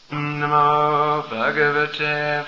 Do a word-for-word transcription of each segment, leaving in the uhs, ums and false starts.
Namo Bhagavate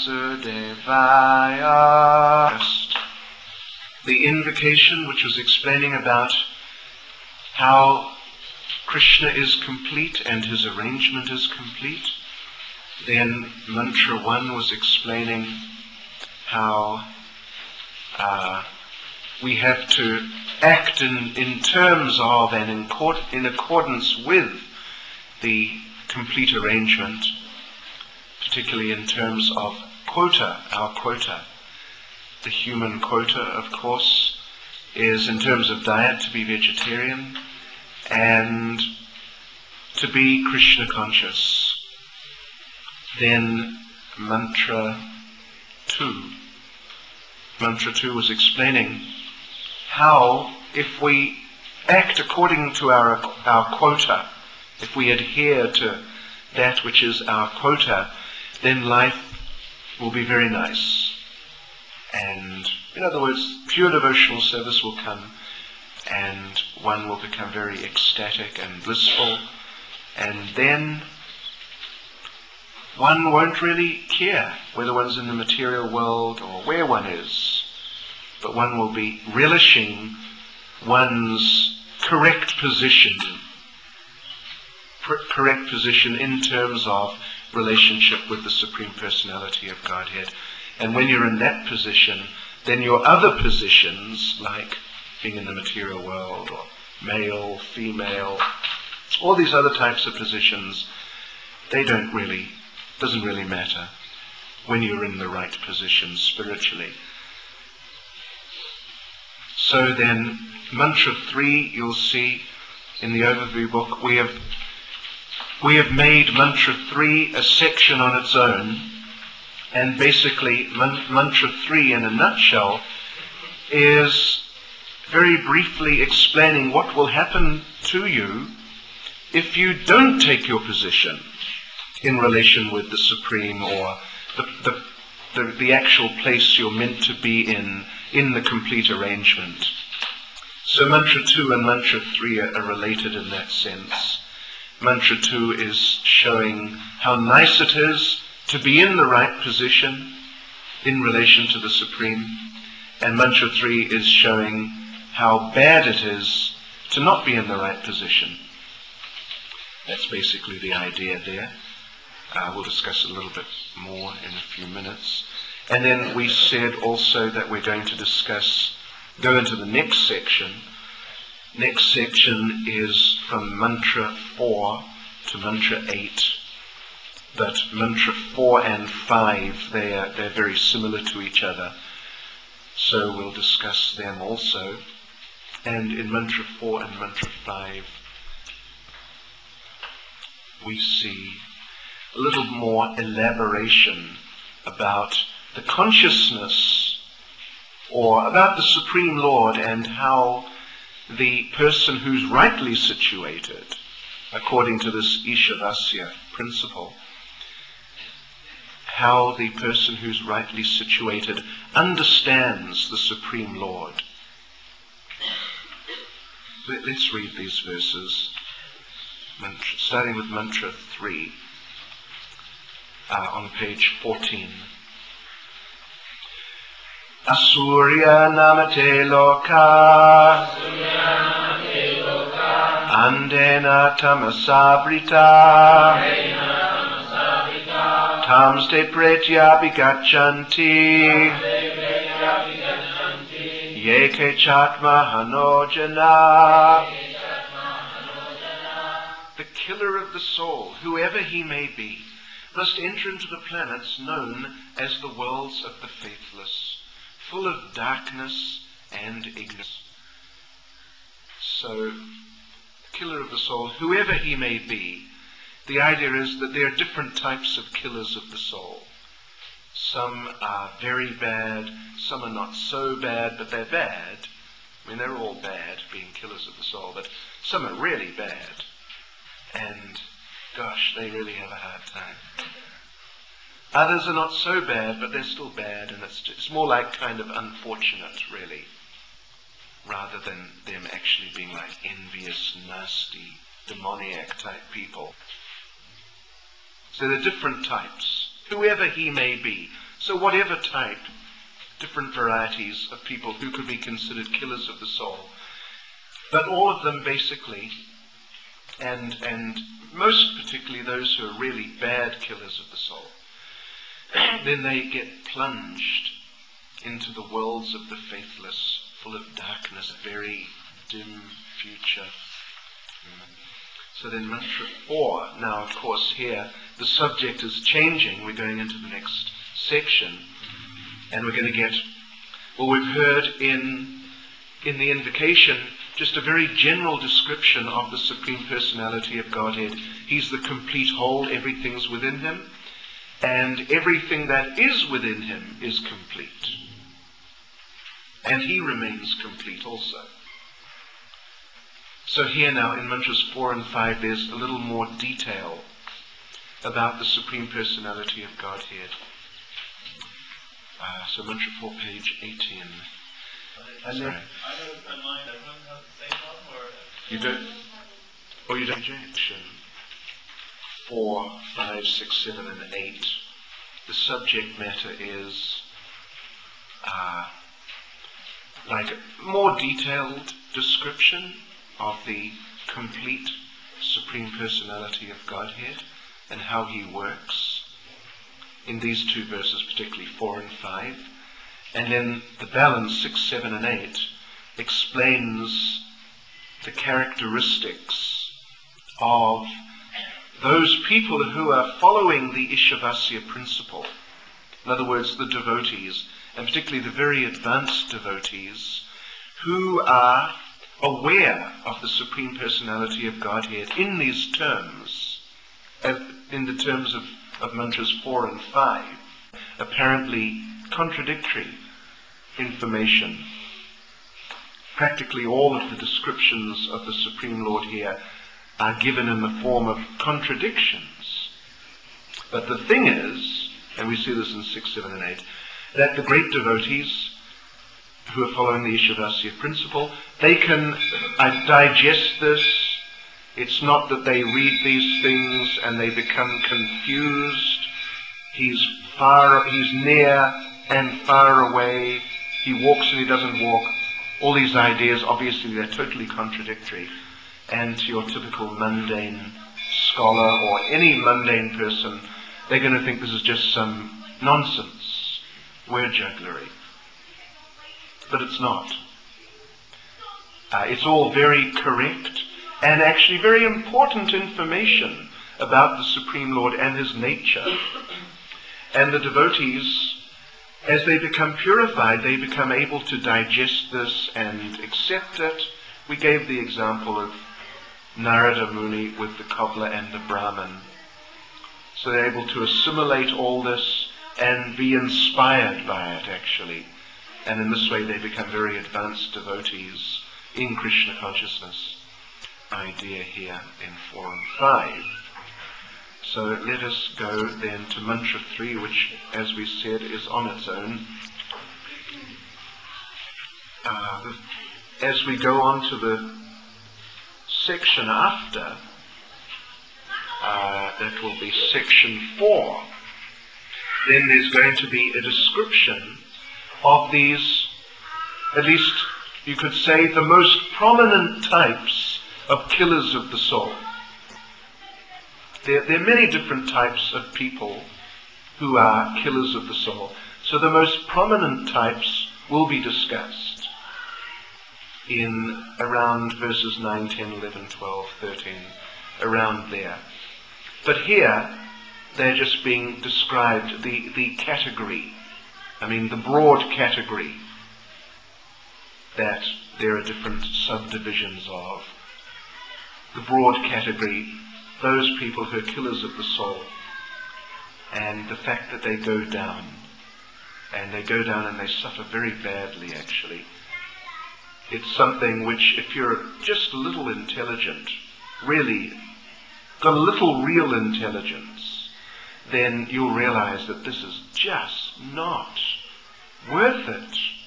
Vasudevaya. The invocation, which was explaining about how Krishna is complete and his arrangement is complete. Then mantra one was explaining how uh, we have to act in, in terms of and in, court, in accordance with the complete arrangement, particularly in terms of quota, our quota. The human quota, of course, is in terms of diet to be vegetarian and to be Krishna conscious. Then mantra two. Mantra two was explaining how if we act according to our, our quota, if we adhere to that which is our quota, then life will be very nice. And in other words, pure devotional service will come and one will become very ecstatic and blissful, and then one won't really care whether one's in the material world or where one is, but one will be relishing one's correct position, correct position in terms of relationship with the Supreme Personality of Godhead. And when you're in that position, then your other positions, like being in the material world, or male, female, all these other types of positions, they don't really, doesn't really matter when you're in the right position spiritually. So then, mantra three, you'll see in the overview book, we have we have made mantra three a section on its own, and basically man, mantra three in a nutshell is very briefly explaining what will happen to you if you don't take your position in relation with the Supreme, or the, the, the, the actual place you're meant to be in, in the complete arrangement. So mantra two and mantra three are, are related in that sense. Mantra two is showing how nice it is to be in the right position in relation to the Supreme, and mantra three is showing how bad it is to not be in the right position. That's basically the idea there. Uh, we'll discuss it a little bit more in a few minutes. And then we said also that we're going to discuss, go into the next section. Next section is from mantra four to mantra eight. But mantra four and five, they are, they're very similar to each other. So we'll discuss them also. And in mantra four and mantra five, we see a little more elaboration about the consciousness, or about the Supreme Lord, and how the person who's rightly situated, according to this Ishavasya principle, how the person who's rightly situated understands the Supreme Lord. Let's read these verses, starting with mantra three, uh, on page fourteen. Asurya namate loka, andena tamasabrita, tamste pretya bigachanti, yeke chatma hanojana. The killer of the soul, whoever he may be, must enter into the planets known as the worlds of the faithless, full of darkness and ignorance. So, the killer of the soul, whoever he may be, the idea is that there are different types of killers of the soul. Some are very bad, some are not so bad, but they're bad. I mean, they're all bad, being killers of the soul, but some are really bad. And, gosh, they really have a hard time. Others are not so bad, but they're still bad, and it's, it's more like kind of unfortunate, really, rather than them actually being like envious, nasty, demoniac type people. So there are different types, whoever he may be. So whatever type, different varieties of people who could be considered killers of the soul. But all of them basically, and, and most particularly those who are really bad killers of the soul, then they get plunged into the worlds of the faithless, full of darkness, very dim future. So then mantra four, now of course here the subject is changing. We're going into the next section, and we're going to get, well, we've heard in, in the invocation just a very general description of the Supreme Personality of Godhead. He's the complete whole, everything's within him, and everything that is within him is complete. And he remains complete also. So here now in mantras four and five there's a little more detail about the Supreme Personality of Godhead. Uh, so mantra four, page eighteen. And then, I don't in mind, everyone has the same one, or? You don't? Or you don't? Rejection. Four, five, six, seven, and eight. The subject matter is uh, like a more detailed description of the complete Supreme Personality of Godhead and how he works in these two verses, particularly four and five. And then the balance, six, seven, and eight, explains the characteristics of those people who are following the Ishavasya principle. In other words, the devotees, and particularly the very advanced devotees, who are aware of the Supreme Personality of Godhead in these terms, in the terms of, of mantras four and five, apparently contradictory information. Practically all of the descriptions of the Supreme Lord here are given in the form of contradictions. But the thing is, and we see this in six, seven, and eight, that the great devotees who are following the Ishavasya principle, they can uh, digest this. It's not that they read these things and they become confused. He's far, he's near and far away. He walks and he doesn't walk. All these ideas, obviously, they're totally contradictory. And to your typical mundane scholar or any mundane person, they're going to think this is just some nonsense, word jugglery. But it's not. Uh, it's all very correct and actually very important information about the Supreme Lord and his nature. And the devotees, as they become purified, they become able to digest this and accept it. We gave the example of Narada Muni with the cobbler and the Brahmin. So they're able to assimilate all this and be inspired by it, actually. And in this way they become very advanced devotees in Krishna consciousness. Idea here in four and five. So let us go then to mantra three, which, as we said, is on its own. Uh, as we go on to the section after, uh, that will be section four, then there's going to be a description of these, at least you could say, the most prominent types of killers of the soul. There, there are many different types of people who are killers of the soul. So the most prominent types will be discussed in around verses nine, ten, eleven, twelve, thirteen, around there. But here, they're just being described, the, the category, I mean the broad category that there are different subdivisions of. The broad category, those people who are killers of the soul, and the fact that they go down, and they go down and they suffer very badly, actually. It's something which, if you're just a little intelligent, really got a little real intelligence, then you'll realize that this is just not worth it.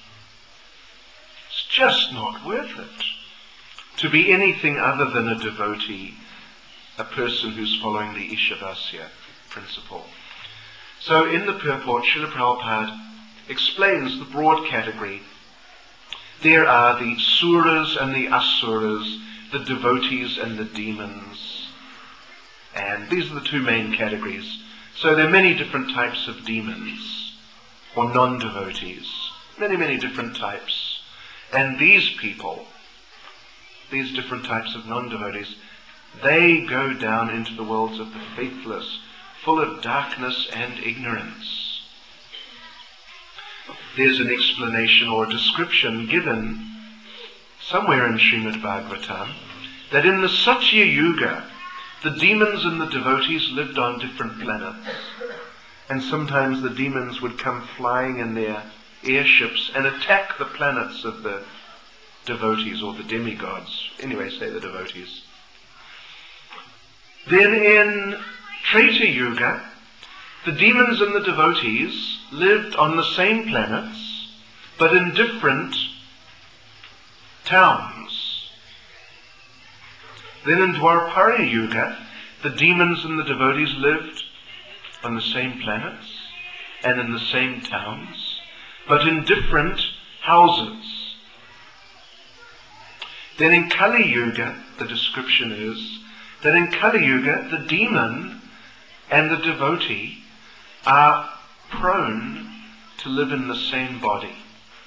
It's just not worth it to be anything other than a devotee, a person who's following the Ishavasya principle. So in the purport, Srila Prabhupada explains the broad category. There are the suras and the asuras, the devotees and the demons. And these are the two main categories. So there are many different types of demons, or non-devotees. Many, many different types. And these people, these different types of non-devotees, they go down into the worlds of the faithless, full of darkness and ignorance. There's an explanation or a description given somewhere in Srimad Bhagavatam that in the Satya Yuga, the demons and the devotees lived on different planets. And sometimes the demons would come flying in their airships and attack the planets of the devotees or the demigods. Anyway, say the devotees. Then in Treta Yuga, the demons and the devotees lived on the same planets, but in different towns. Then in Dwapara Yuga, the demons and the devotees lived on the same planets and in the same towns, but in different houses. Then in Kali Yuga, the description is that in Kali Yuga, the demon and the devotee are prone to live in the same body.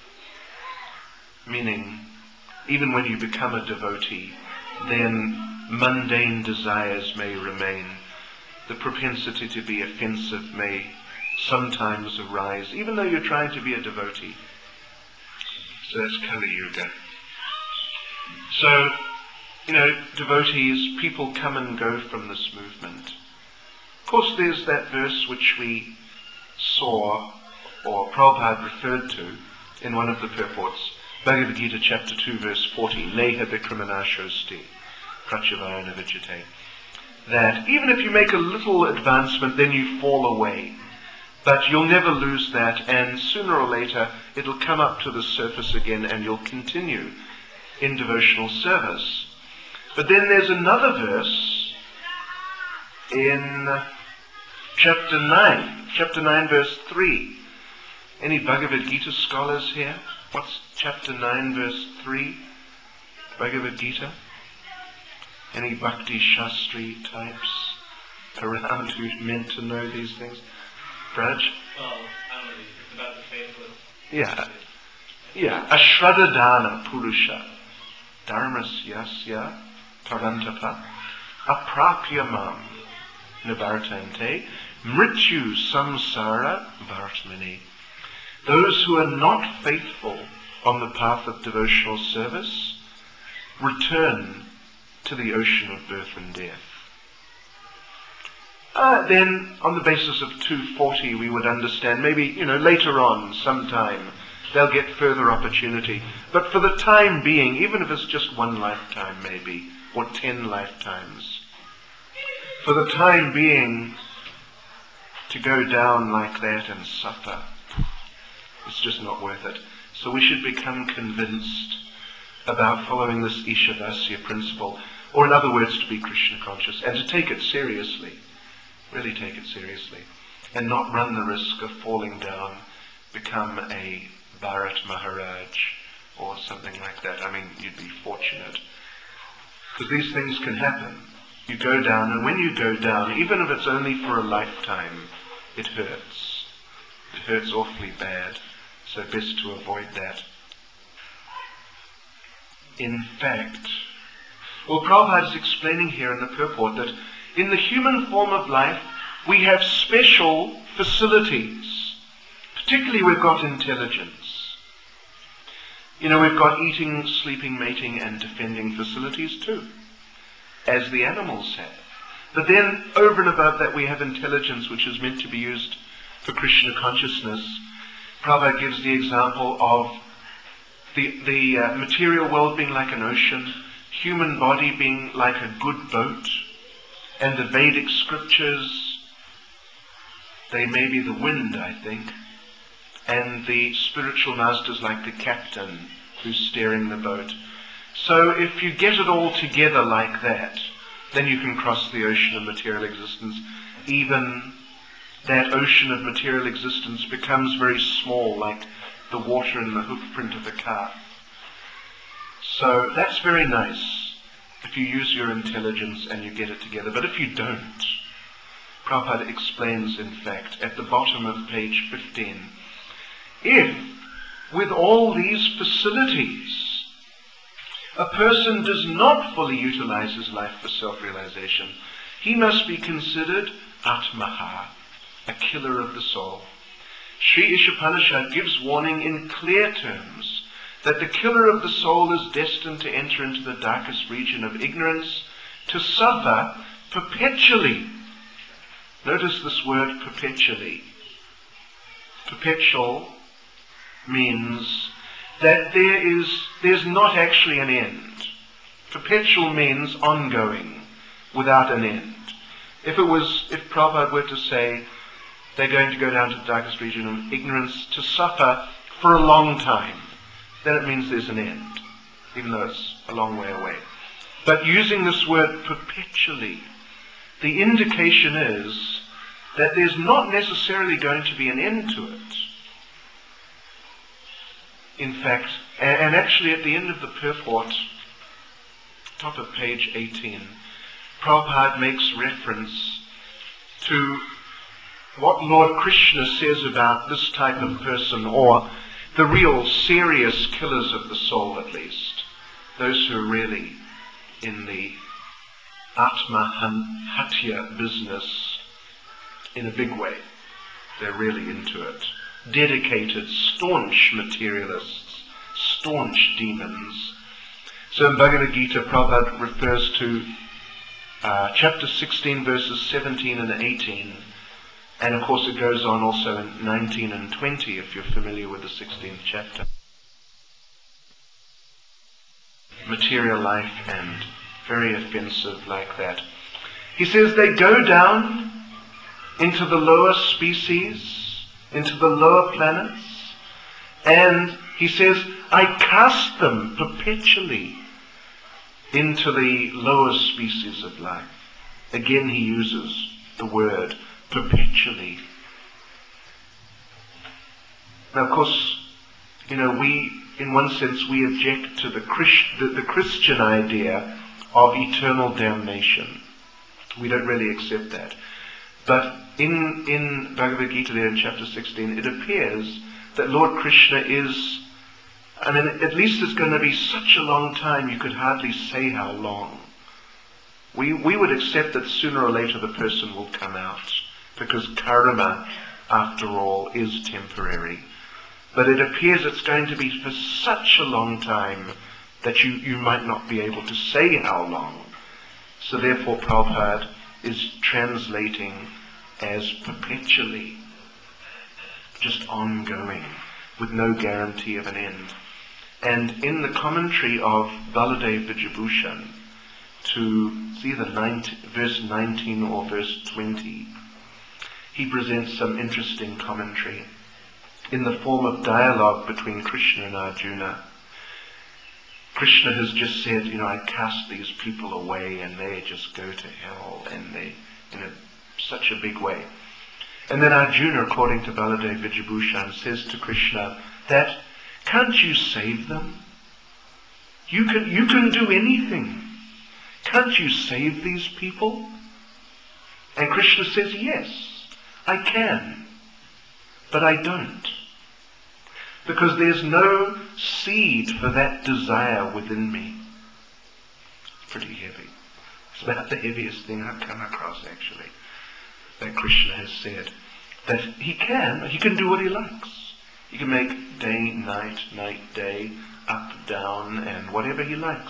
Meaning, even when you become a devotee, then mundane desires may remain. The propensity to be offensive may sometimes arise, even though you're trying to be a devotee. So that's Kali Yuga. So, you know, devotees, people come and go from this movement. Of course, there's that verse which we saw, or Prabhupada referred to, in one of the purports, Bhagavad Gita chapter two, verse forty, Neha Vikramanashosti, Prachavayana Vijate, that even if you make a little advancement, then you fall away. But you'll never lose that, and sooner or later it'll come up to the surface again, and you'll continue in devotional service. But then there's another verse in chapter nine, chapter nine, verse three. Any Bhagavad Gita scholars here? What's chapter nine, verse three? Bhagavad Gita? Any Bhakti Shastri types around who's meant to know these things? Braj? Well, I don't know, it's about the faithless. Yeah. Yeah. Ashradadana Purusha. Dharmasyasya Parantapa. Aprapyamam Nivartante. Mrityu Samsara Vartmani. Those who are not faithful on the path of devotional service return to the ocean of birth and death. Uh, then, on the basis of two forty, we would understand maybe, you know, later on, sometime, they'll get further opportunity. But for the time being, even if it's just one lifetime maybe, or ten lifetimes, for the time being, to go down like that and suffer, it's just not worth it. So we should become convinced about following this Ishavasya principle, or in other words, to be Krishna conscious, and to take it seriously. Really take it seriously, and not run the risk of falling down, become a Bharat Maharaj or something like that. I mean, you'd be fortunate, because these things can happen. You go down, and when you go down, even if it's only for a lifetime, it hurts. It hurts awfully bad, so best to avoid that. In fact, well, Prabhupada is explaining here in the purport that in the human form of life, we have special facilities. Particularly, we've got intelligence. You know, we've got eating, sleeping, mating, and defending facilities too, as the animals have. But then, over and above that, we have intelligence, which is meant to be used for Krishna consciousness. Prabhupada gives the example of the, the uh, material world being like an ocean, human body being like a good boat, and the Vedic scriptures, they may be the wind, I think, and the spiritual masters like the captain who's steering the boat. So if you get it all together like that, then you can cross the ocean of material existence even that ocean of material existence becomes very small, like the water in the hoofprint of a calf. So that's very nice if you use your intelligence and you get it together. But if you don't, Prabhupada explains, in fact, at the bottom of page fifteen, if with all these facilities a person does not fully utilize his life for self-realization, he must be considered Atmaha, a killer of the soul. Sri Ishopanishad gives warning in clear terms that the killer of the soul is destined to enter into the darkest region of ignorance, to suffer perpetually. Notice this word perpetually. Perpetual means that there is there's not actually an end. Perpetual means ongoing, without an end. If it was, if Prabhupada were to say they're going to go down to the darkest region of ignorance to suffer for a long time, then it means there's an end, even though it's a long way away. But using this word perpetually, the indication is that there's not necessarily going to be an end to it. In fact, and actually at the end of the purport, top of page eighteen, Prabhupada makes reference to what Lord Krishna says about this type of person, or the real serious killers of the soul at least, those who are really in the Atma Hatya business in a big way. They're really into it. Dedicated, staunch materialists, staunch demons. So in Bhagavad Gita, Prabhupada refers to uh, chapter sixteen, verses seventeen and eighteen. And of course it goes on also in nineteen and twenty, if you're familiar with the sixteenth chapter. Material life, and very offensive like that. He says they go down into the lower species, into the lower planets, and he says, I cast them perpetually into the lower species of life. Again he uses the word perpetually. Now of course, you know, we, in one sense, we object to the, Christ, the, the Christian idea of eternal damnation. We don't really accept that. But in, in Bhagavad Gita there in chapter sixteen, it appears that Lord Krishna is, I mean, at least it's going to be such a long time you could hardly say how long. We, we would accept that sooner or later the person will come out, because karma, after all, is temporary. But it appears it's going to be for such a long time that you, you might not be able to say how long. So therefore Prabhupada is translating as perpetually, just ongoing, with no guarantee of an end. And in the commentary of Baladev Vijayabhushan, to it's either nineteen, verse nineteen or verse twenty, he presents some interesting commentary in the form of dialogue between Krishna and Arjuna. Krishna has just said, you know, I cast these people away and they just go to hell, and they, in a, such a big way. And then Arjuna, according to Baladev Vijayabhushan, says to Krishna that, can't you save them? You can, you can do anything. Can't you save these people? And Krishna says, yes, I can, but I don't. Because there's no seed for that desire within me. It's pretty heavy. It's about the heaviest thing I've come across, actually, that Krishna has said. That he can, he can do what he likes. He can make day, night, night, day, up, down, and whatever he likes.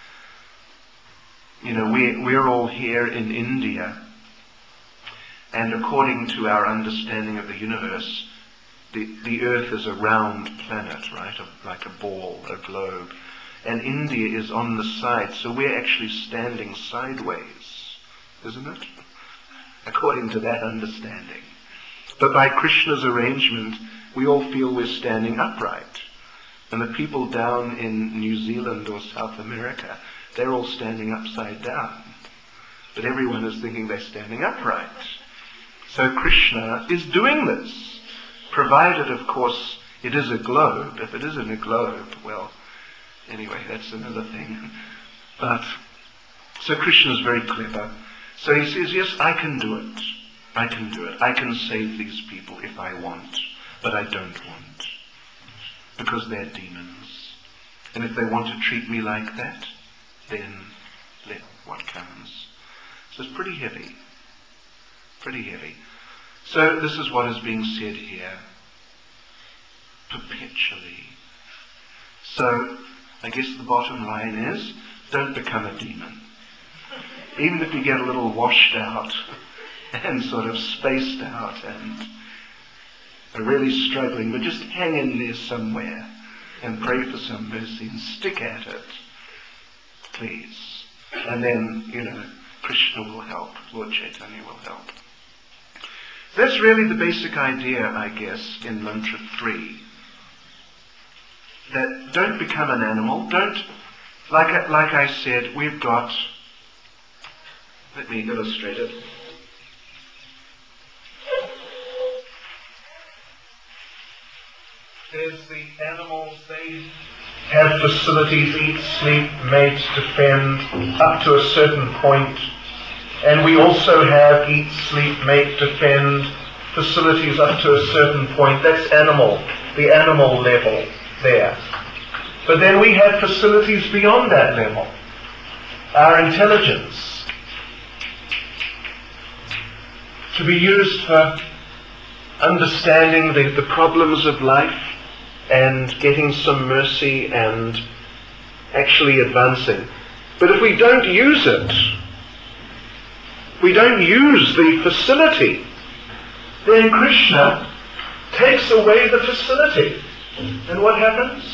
You know, we, we're all here in India, and according to our understanding of the universe, the, the Earth is a round planet, right? A, like a ball, a globe. And India is on the side, so we're actually standing sideways, isn't it? According to that understanding. But by Krishna's arrangement, we all feel we're standing upright. And the people down in New Zealand or South America, they're all standing upside down. But everyone is thinking they're standing upright. So Krishna is doing this, provided, of course, it is a globe. If it isn't a globe, well, anyway, that's another thing. But, so Krishna is very clever. So he says, yes, I can do it. I can do it. I can save these people if I want, but I don't want, because they're demons. And if they want to treat me like that, then let what comes. So it's pretty heavy. Pretty heavy. So this is what is being said here. Perpetually. So I guess the bottom line is, don't become a demon. Even if you get a little washed out and sort of spaced out and are really struggling, but just hang in there somewhere and pray for some mercy and stick at it, please. And then, you know, Krishna will help. Lord Chaitanya will help. That's really the basic idea, I guess, in Mantra three. That don't become an animal. Don't, like I, like I said, we've got, let me illustrate it. There's the animals, they have facilities, eat, sleep, mate, defend, up to a certain point. And we also have eat, sleep, mate, defend facilities up to a certain point. That's animal, the animal level there. But then we have facilities beyond that level. Our intelligence, to be used for understanding the, the problems of life and getting some mercy and actually advancing. But if we don't use it, we don't use the facility, then Krishna takes away the facility. And what happens?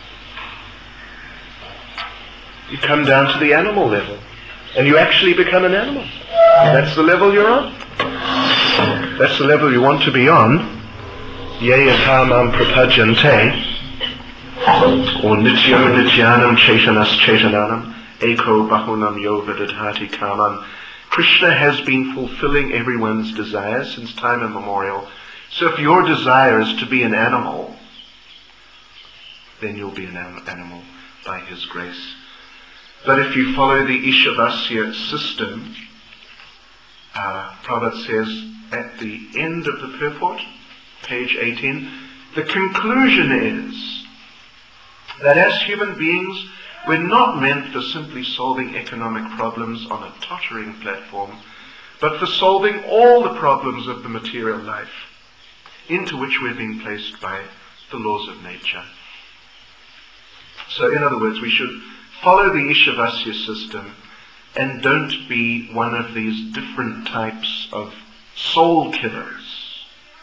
You come down to the animal level, and you actually become an animal. That's the level you're on. That's the level you want to be on. Ye yatamam prapajante, or nityo nityanam chaitanas chaitananam, eko bahunam yo vidadhati kaman. Krishna has been fulfilling everyone's desires since time immemorial. So if your desire is to be an animal, then you'll be an animal by his grace. But if you follow the Ishavasya system, uh, Prabhupada says at the end of the purport, page eighteen, the conclusion is that as human beings, we're not meant for simply solving economic problems on a tottering platform, but for solving all the problems of the material life into which we're being placed by the laws of nature. So in other words, we should follow the Ishavasya system and don't be one of these different types of soul killers.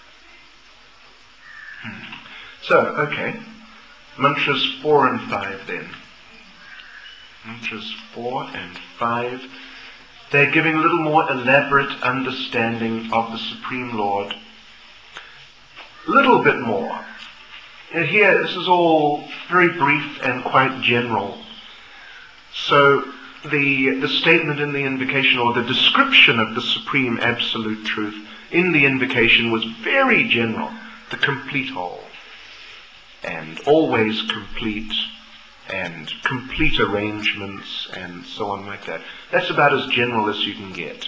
Hmm. So, okay, mantras four and five then. Mantras four and five, they're giving a little more elaborate understanding of the Supreme Lord. A little bit more. And here, this is all very brief and quite general. So, the, the statement in the invocation, or the description of the Supreme Absolute Truth in the invocation was very general. The complete whole. And always complete. And complete arrangements, and so on like that. That's about as general as you can get.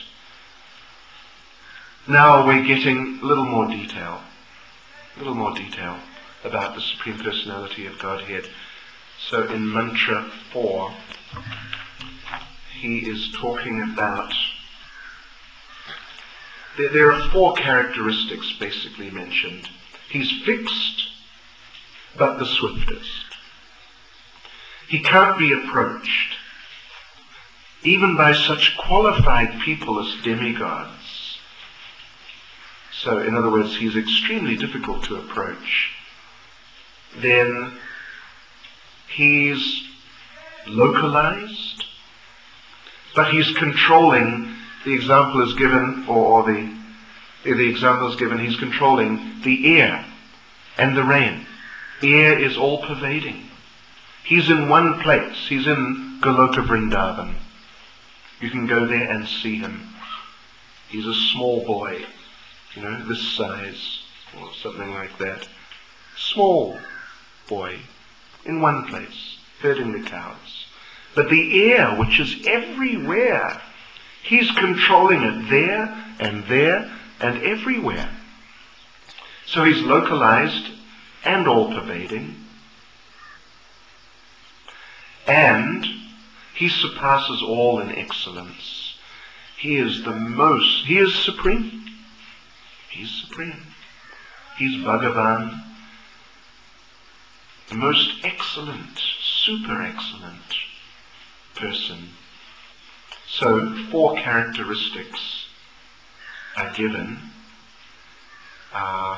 Now we're getting a little more detail. A little more detail about the Supreme Personality of Godhead. So in Mantra four, he is talking about, there, there are four characteristics basically mentioned. He's fixed, but the swiftest. He can't be approached, even by such qualified people as demigods. So, in other words, he's extremely difficult to approach. Then, he's localized, but he's controlling, the example is given, or, or the, the example is given, he's controlling the air and the rain. Air is all-pervading. He's in one place. He's in Goloka Vrindavan. You can go there and see him. He's a small boy. you know, this size, or something like that. Small boy, in one place, herding the cows. But the air, which is everywhere, he's controlling it there and there and everywhere. So he's localized and all-pervading. And he surpasses all in excellence. He is the most, he is supreme. He's supreme. He's Bhagavan, the most excellent, super excellent person. So, four characteristics are given. Uh,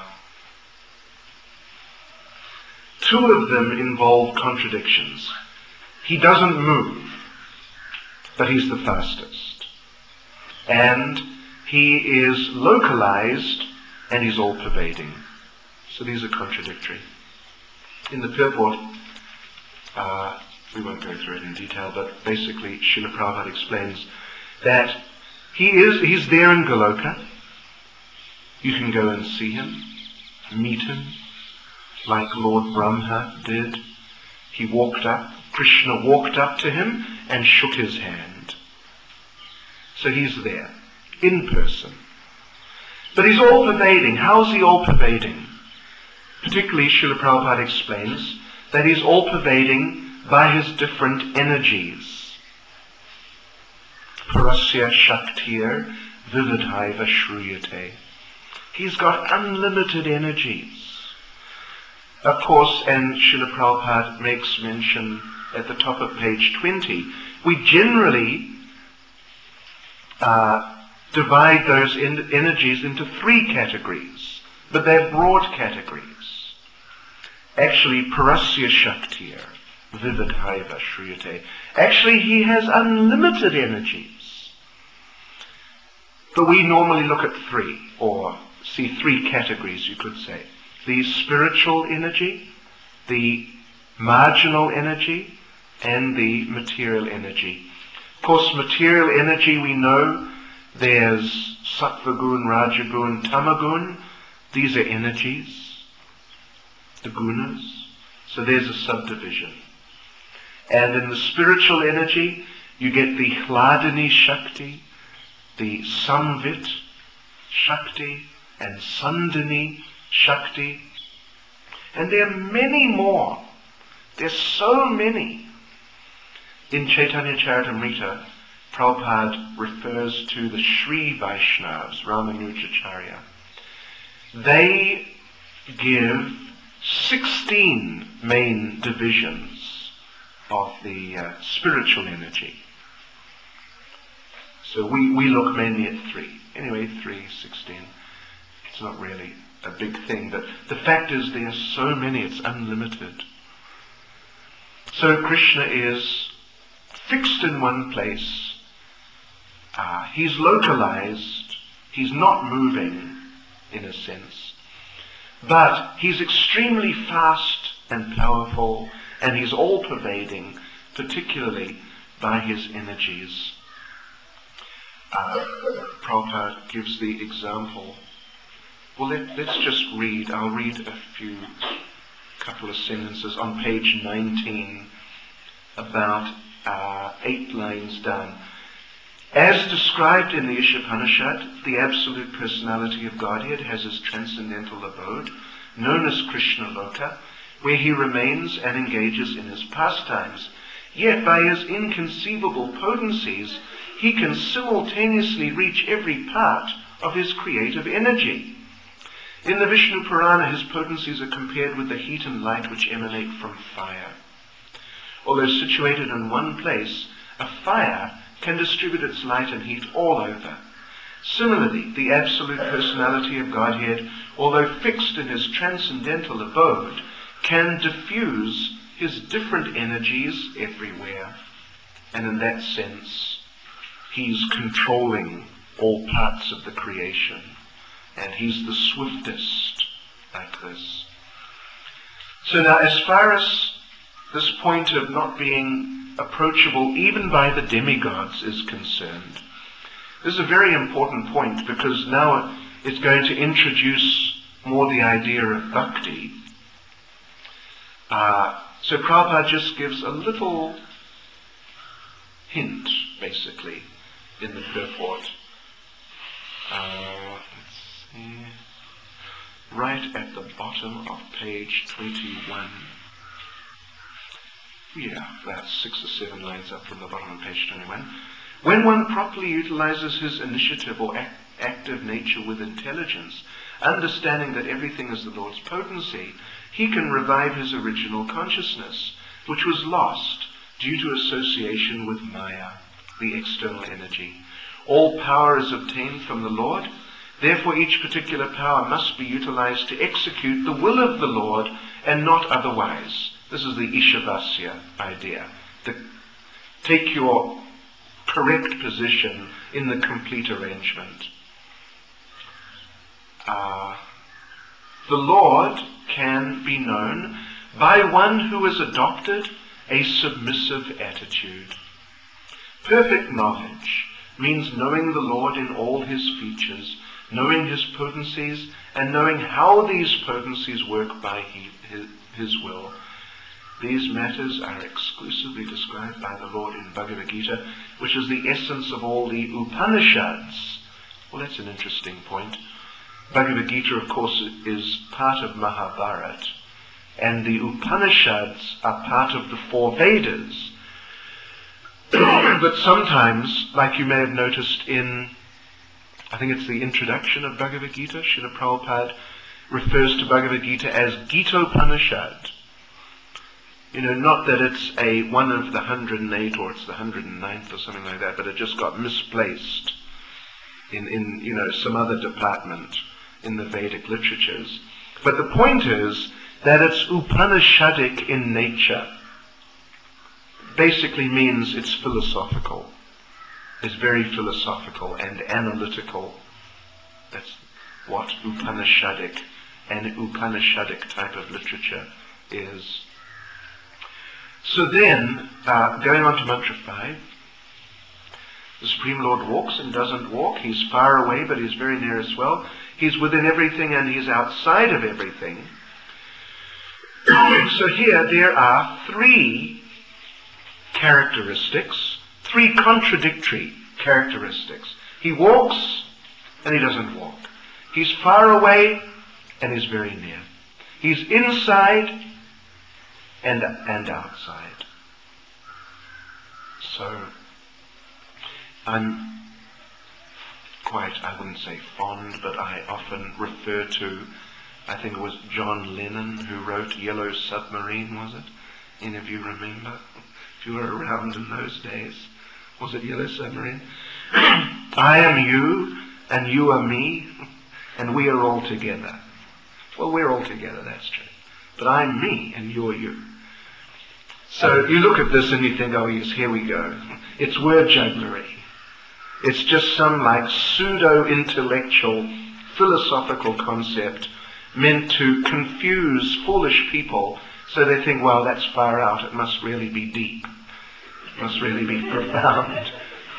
two of them involve contradictions. He doesn't move, but he's the fastest. And he is localized, and he's all-pervading. So these are contradictory. In the purport, uh, we won't go through it in detail, but basically Srila Prabhupada explains that he is, he's there in Goloka. You can go and see him, meet him, like Lord Brahma did. He walked up, Krishna walked up to him and shook his hand. So he's there, in person. But he's all-pervading. How is he all-pervading? Particularly, Srila Prabhupada explains that he's all-pervading by his different energies. Parasya Shaktir Vividhaiva Shruyate. He's got unlimited energies. Of course, and Srila Prabhupada makes mention at the top of page twenty, we generally uh, divide those en- energies into three categories, but they're broad categories. Actually, Parasya Shaktir, Vividhaiva Shruyate. Actually, he has unlimited energies. But we normally look at three, or see three categories, you could say. The spiritual energy, the marginal energy, and the material energy. Of course, material energy, we know there's Sattva-gun, Rajagun, Tamagun. These are energies, the gunas. So there's a subdivision. And in the spiritual energy, you get the Hladini Shakti, the Samvit Shakti, and Sandini Shakti. And there are many more. There's so many. In Chaitanya Charitamrita, Prabhupada refers to the Sri Vaishnavas, Ramanujacharya. They give sixteen main divisions of the uh, spiritual energy. So we, we look mainly at three. Anyway, three, sixteen. It's not really a big thing, but the fact is there are so many, it's unlimited. So Krishna is fixed in one place. Uh, he's localized. He's not moving, in a sense. But he's extremely fast and powerful, and he's all-pervading, particularly by his energies. Uh, Prabhupada gives the example. Well, let, let's just read. I'll read a few, couple of sentences on page nineteen, about uh, eight lines down. As described in the Ishopanishad, the Absolute Personality of Godhead has his transcendental abode, known as Krishna Loka, where he remains and engages in his pastimes. Yet by his inconceivable potencies, he can simultaneously reach every part of his creative energy. In the Vishnu Purana, his potencies are compared with the heat and light which emanate from fire. Although situated in one place, a fire can distribute its light and heat all over. Similarly, the Absolute Personality of Godhead, although fixed in his transcendental abode, can diffuse his different energies everywhere. And in that sense, he's controlling all parts of the creation. And he's the swiftest like this. So now, as far as this point of not being approachable even by the demigods is concerned, this is a very important point, because now is going to introduce more the idea of bhakti. Uh, so Prabhupada just gives a little hint, basically, in the purport. Uh, let's see. Right at the bottom of page twenty-one. Yeah, that's six or seven lines up from the bottom of page twenty-one. When one properly utilizes his initiative or act, active nature with intelligence, understanding that everything is the Lord's potency, he can revive his original consciousness, which was lost due to association with Maya, the external energy. All power is obtained from the Lord. Therefore, each particular power must be utilized to execute the will of the Lord and not otherwise. This is the Ishavasya idea. To take your correct position in the complete arrangement. Uh, the Lord can be known by one who has adopted a submissive attitude. Perfect knowledge means knowing the Lord in all his features, knowing his potencies, and knowing how these potencies work by he, his, his will. These matters are exclusively described by the Lord in Bhagavad Gita, which is the essence of all the Upanishads. Well, that's an interesting point. Bhagavad Gita, of course, is part of Mahabharata, and the Upanishads are part of the four Vedas. But sometimes, like you may have noticed in, I think it's the introduction of Bhagavad Gita, Srila Prabhupada refers to Bhagavad Gita as Gita-Upanishad. You know, not that it's a one of the hundred and eight or it's the hundred and ninth or something like that, but it just got misplaced in, in you know, some other department in the Vedic literatures. But the point is that it's Upanishadic in nature. Basically means it's philosophical. It's very philosophical and analytical. That's what Upanishadic and Upanishadic type of literature is. So then, uh, going on to Mantra five, the Supreme Lord walks and doesn't walk. He's far away, but he's very near as well. He's within everything and he's outside of everything. So here there are three characteristics, three contradictory characteristics. He walks and he doesn't walk. He's far away and he's very near. He's inside and, and outside. So I'm quite, I wouldn't say fond, but I often refer to, I think it was John Lennon who wrote Yellow Submarine, was it? Any of you remember? If you were around in those days. Was it Yellow Submarine? I am you, and you are me, and we are all together. Well, we're all together, that's true. But I'm me, and you're you. So you look at this and you think, oh yes, here we go. It's word jugglery. It's just some like pseudo-intellectual, philosophical concept meant to confuse foolish people so they think, well, that's far out. It must really be deep. It must really be profound.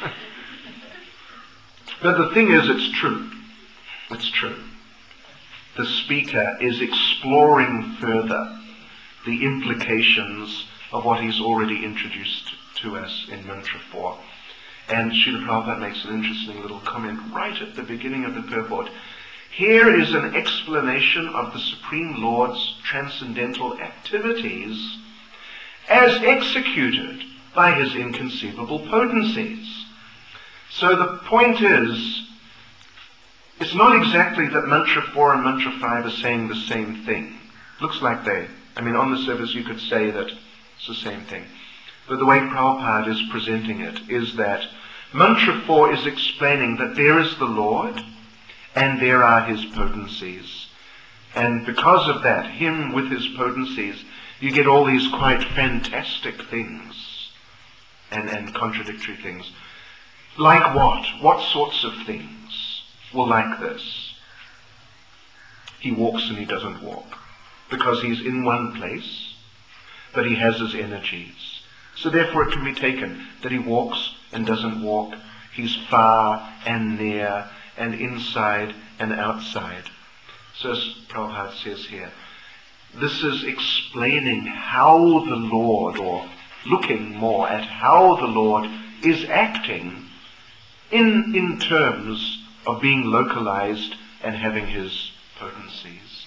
But the thing is, it's true. It's true. The speaker is exploring further the implications of what he's already introduced to us in Mantra four. And Srila Prabhupada makes an interesting little comment right at the beginning of the purport. Here is an explanation of the Supreme Lord's transcendental activities as executed by his inconceivable potencies. So the point is, it's not exactly that Mantra four and Mantra five are saying the same thing. Looks like they, I mean, on the surface you could say that it's the same thing. But the way Prabhupada is presenting it is that Mantra four is explaining that there is the Lord and there are his potencies. And because of that, him with his potencies, you get all these quite fantastic things and, and contradictory things. Like what? What sorts of things? Well, like this. He walks and he doesn't walk. Because he's in one place, but he has his energies. So therefore it can be taken that he walks and doesn't walk. He's far and near and inside and outside. So as Prabhupada says here, this is explaining how the Lord, or looking more at how the Lord is acting in, in terms of being localized and having his potencies.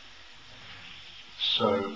So,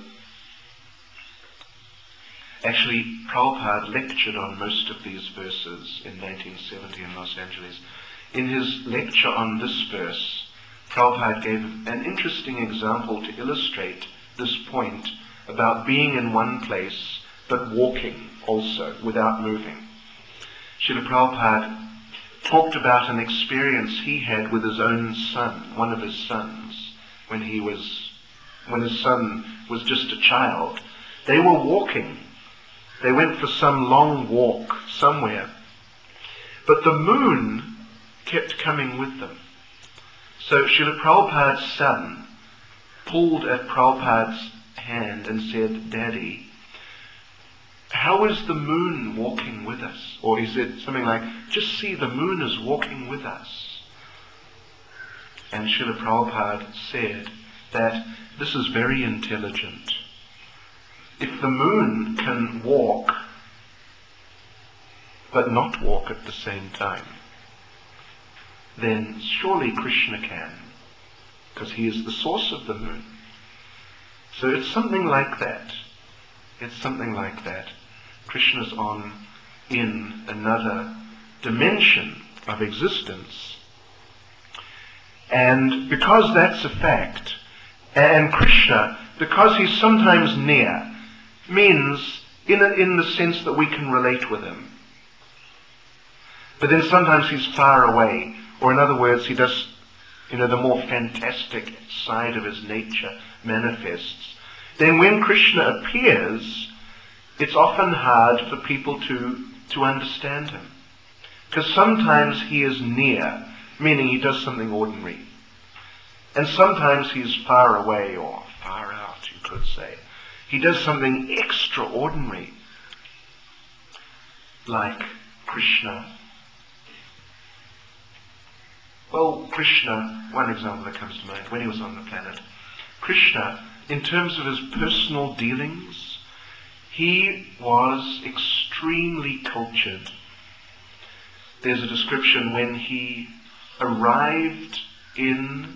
actually, Prabhupada lectured on most of these verses in nineteen seventy in Los Angeles. In his lecture on this verse, Prabhupada gave an interesting example to illustrate this point about being in one place but walking also without moving. Srila Prabhupada talked about an experience he had with his own son, one of his sons, when he was, when his son was just a child. They were walking. They went for some long walk somewhere. But the moon kept coming with them. So Srila Prabhupada's son pulled at Prabhupada's hand and said, "Daddy, how is the moon walking with us?" Or is it something like, "Just see, the moon is walking with us." And Srila Prabhupada said that this is very intelligent. If the moon can walk, but not walk at the same time, then surely Krishna can, because he is the source of the moon. So it's something like that. It's something like that. Krishna's on in another dimension of existence. And because that's a fact, and Krishna, because he's sometimes near, means in, a, in the sense that we can relate with him. But then sometimes he's far away, or in other words, he does, you know, the more fantastic side of his nature manifests. Then when Krishna appears, it's often hard for people to, to understand him. Because sometimes he is near, meaning he does something ordinary. And sometimes he's far away, or far out, you could say. He does something extraordinary, like Krishna. Well, Krishna, one example that comes to mind, when he was on the planet, Krishna, in terms of his personal dealings, he was extremely cultured. There's a description when he arrived in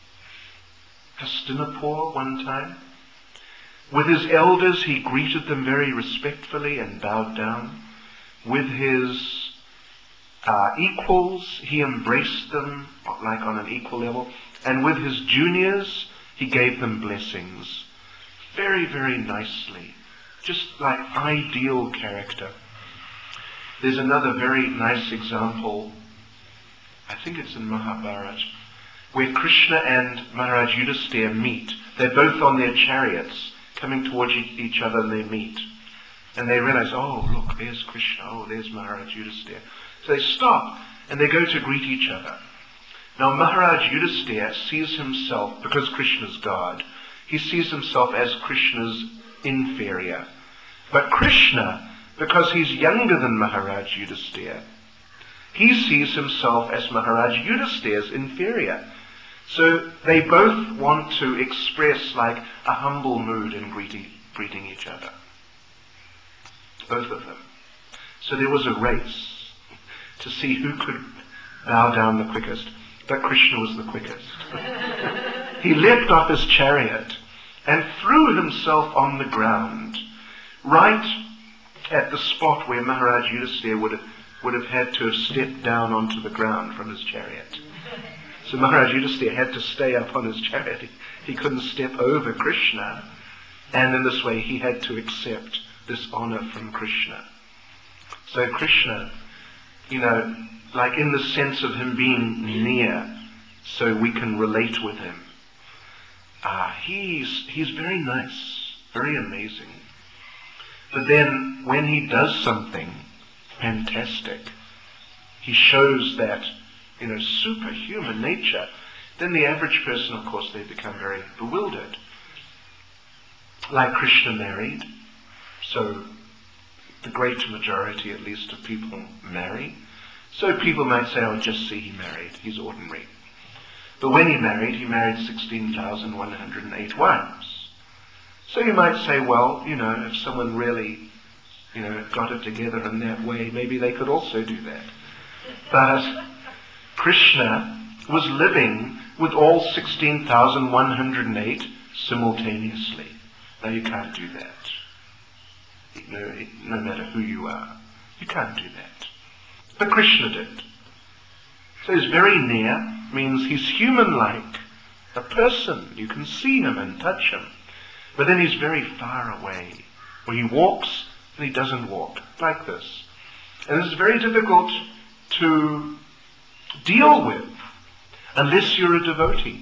Hastinapur one time. With his elders, he greeted them very respectfully and bowed down. With his uh, equals, he embraced them like on an equal level. And with his juniors, he gave them blessings. Very, very nicely. Just like ideal character. There's another very nice example, I think it's in Mahabharata, where Krishna and Maharaj Yudhisthira meet. They're both on their chariots, coming towards each other, and they meet. And they realize, oh, look, there's Krishna, oh, there's Maharaj Yudhisthira. So they stop, and they go to greet each other. Now Maharaj Yudhisthira sees himself, because Krishna's God, he sees himself as Krishna's inferior. But Krishna, because he's younger than Maharaj Yudhisthira, he sees himself as Maharaj Yudhisthira's inferior. So they both want to express like a humble mood in greeting, greeting each other. Both of them. So there was a race to see who could bow down the quickest. But Krishna was the quickest. He leapt off his chariot and threw himself on the ground, right at the spot where Maharaj Yudhisthira would have, would have had to have stepped down onto the ground from his chariot. So Maharaj Yudhisthira had to stay up on his chariot. He, he couldn't step over Krishna. And in this way he had to accept this honor from Krishna. So Krishna, you know, like in the sense of him being near, so we can relate with him. Uh, he's, he's very nice, very amazing. But then when he does something fantastic, he shows that, you know, superhuman nature, then the average person, of course, they become very bewildered. Like Krishna married, so the great majority, at least, of people marry. So people might say, oh, just see, he married, he's ordinary. But when he married, he married sixteen thousand one hundred eight wives. So you might say, well, you know, if someone really, you know, got it together in that way, maybe they could also do that. But Krishna was living with all sixteen thousand one hundred eight simultaneously. Now you can't do that. No, no matter who you are. You can't do that. But Krishna did. So he's very near, means he's human-like, a person. You can see him and touch him. But then he's very far away, where he walks and he doesn't walk, like this. And this is very difficult to deal with unless you're a devotee.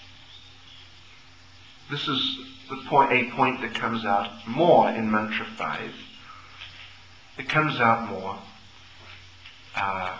This is the point, a point that comes out more in Mantra five. It comes out more uh,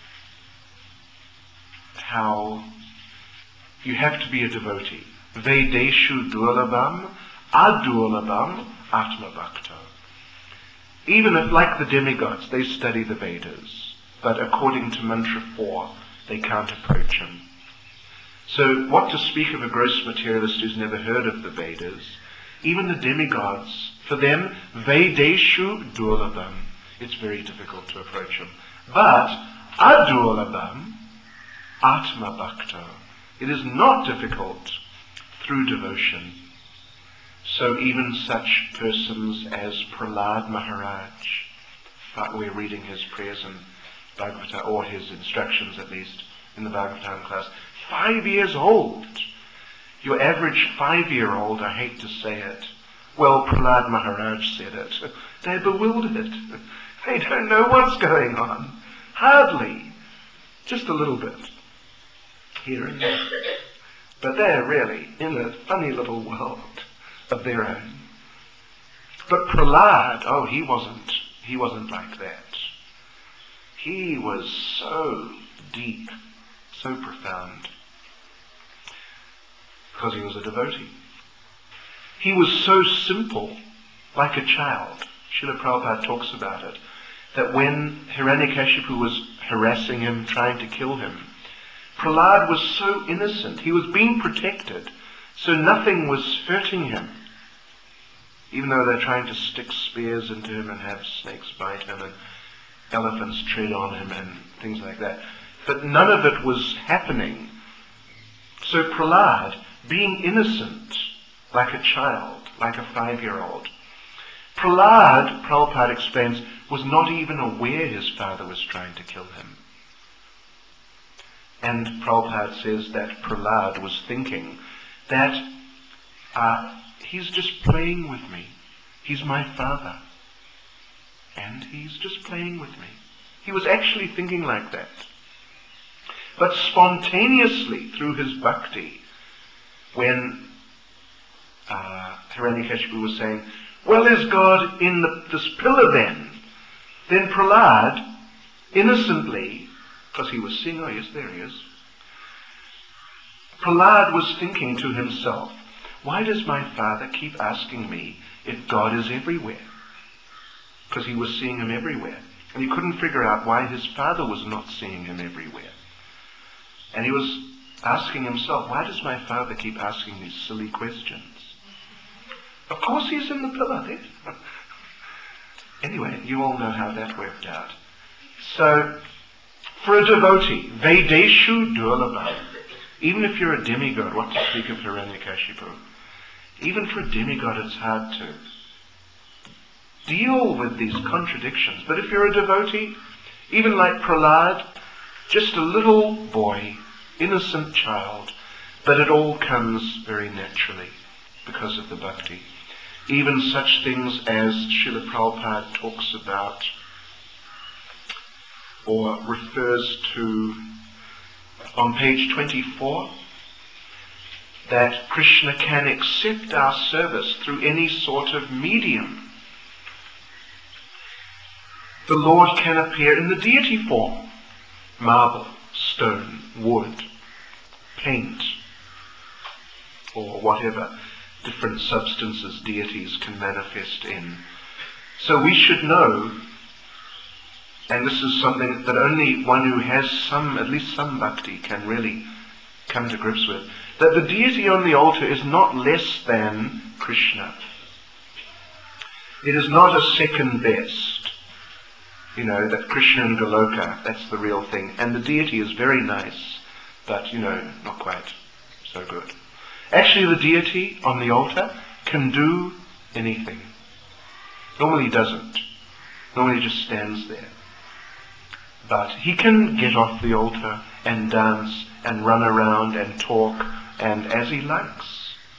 how you have to be a devotee. Vedeshu durlabham, adurlabham atma bhakta. Even if, like the demigods, they study the Vedas, but according to Mantra four, they can't approach him. So what to speak of a gross materialist who's never heard of the Vedas? Even the demigods, for them, Vedeshu durlabham, it's very difficult to approach him. But adurlabham, atma bhakta, it is not difficult through devotion. So even such persons as Prahlad Maharaj, but we're reading his prayers in Bhagavatam, or his instructions at least, in the Bhagavatam class, five years old. Your average five-year-old, I hate to say it, well, Prahlad Maharaj said it, they're bewildered. They don't know what's going on. Hardly. Just a little bit. Here and there. But they're really in a funny little world of their own. But Prahlad, oh, he wasn't, he wasn't like that. He was so deep, so profound, because he was a devotee. He was so simple, like a child. Srila Prabhupada talks about it, that when Hiranyakashipu was harassing him, trying to kill him, Prahlad was so innocent. He was being protected, so nothing was hurting him. Even though they're trying to stick spears into him and have snakes bite him and elephants tread on him and things like that. But none of it was happening. So Prahlad, being innocent, like a child, like a five-year-old, Prahlad, Prabhupada explains, was not even aware his father was trying to kill him. And Prabhupada says that Prahlad was thinking that uh, he's just playing with me. He's my father. And he's just playing with me. He was actually thinking like that. But spontaneously, through his bhakti, when uh, Hiranyakashipu was saying, well, is God in the, this pillar then? Then Prahlad, innocently, because he was seeing, oh yes, there he is. Prahlad was thinking to himself, why does my father keep asking me if God is everywhere? Because he was seeing him everywhere. And he couldn't figure out why his father was not seeing him everywhere. And he was asking himself, why does my father keep asking these silly questions? Of course he's in the pillar there. Anyway, you all know how that worked out. So, for a devotee, Vedeshu durlabham, even if you're a demigod, what to speak of Hiranyakashipu, even for a demigod it's hard to deal with these contradictions. But if you're a devotee, even like Prahlad, just a little boy, innocent child, but it all comes very naturally because of the bhakti. Even such things as Srila Prabhupada talks about or refers to on page twenty-four, that Krishna can accept our service through any sort of medium. The Lord can appear in the deity form, marble, stone, wood, paint, or whatever different substances deities can manifest in. So we should know, and this is something that only one who has some, at least some bhakti can really come to grips with. That the deity on the altar is not less than Krishna. It is not a second best. You know, that Krishna and Goloka, that's the real thing. And the deity is very nice, but, you know, not quite so good. Actually, the deity on the altar can do anything. Normally he doesn't. Normally he just stands there. But he can get off the altar and dance and run around and talk and as he likes.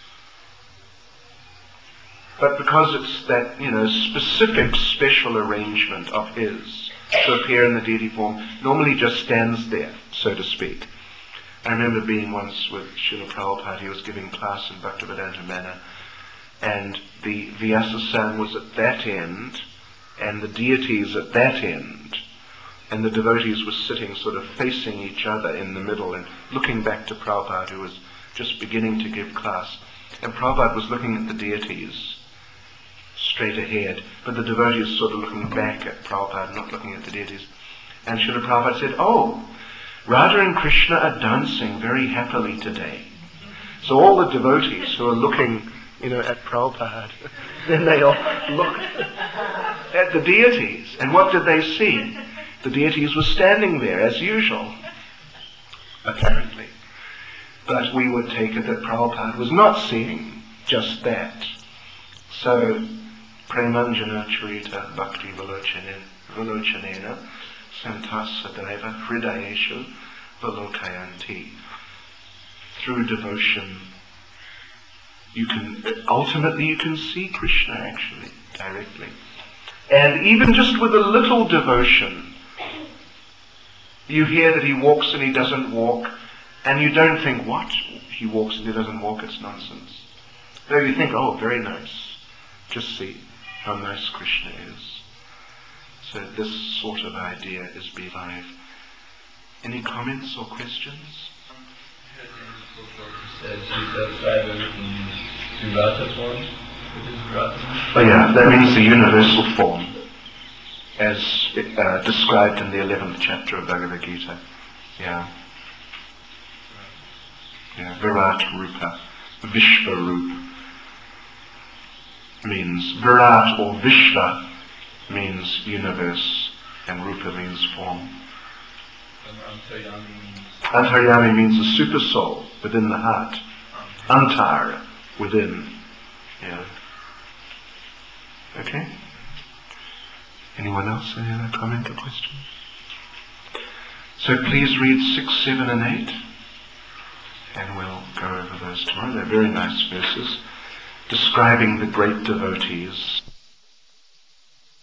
But because it's that, you know, specific special arrangement of his to appear in the deity form, normally just stands there, so to speak. I remember being once with Srila Prabhupada. He was giving class in Bhaktivedanta Manor, and the Vyasa-san was at that end, and the deities at that end, and the devotees were sitting sort of facing each other in the middle and looking back to Prabhupada, who was just beginning to give class. And Prabhupada was looking at the deities straight ahead, but the devotees sort of looking back at Prabhupada, not looking at the deities. And Srila Prabhupada said, "Oh, Radha and Krishna are dancing very happily today." So all the devotees who are looking, you know, at Prabhupada, then they all looked at the deities. And what did they see? The deities were standing there as usual, apparently. But we would take it that Prabhupada was not seeing just that. So, Premanjana Charita Bhakti Vilochanena Santasa Daiva Hridayeshu Vilokayanti. Through devotion, you can, ultimately you can see Krishna actually, directly. And even just with a little devotion, you hear that he walks and he doesn't walk, and you don't think, what? He walks and he doesn't walk, it's nonsense. No, you think, oh, very nice. Just see how nice Krishna is. So this sort of idea is believed. Any comments or questions? Oh yeah, that means the universal form, as uh, described in the eleventh chapter of Bhagavad Gita. Yeah. Yeah, Virat Rupa, Vishvarupa means Virat, or Vishva means universe, and Rupa means form. Antaryami means the super soul within the heart. Antar, within. Yeah. Okay? Anyone else? Any other comment or question? So please read six, seven and eight, and we'll go over those tomorrow. They're very nice verses describing the great devotees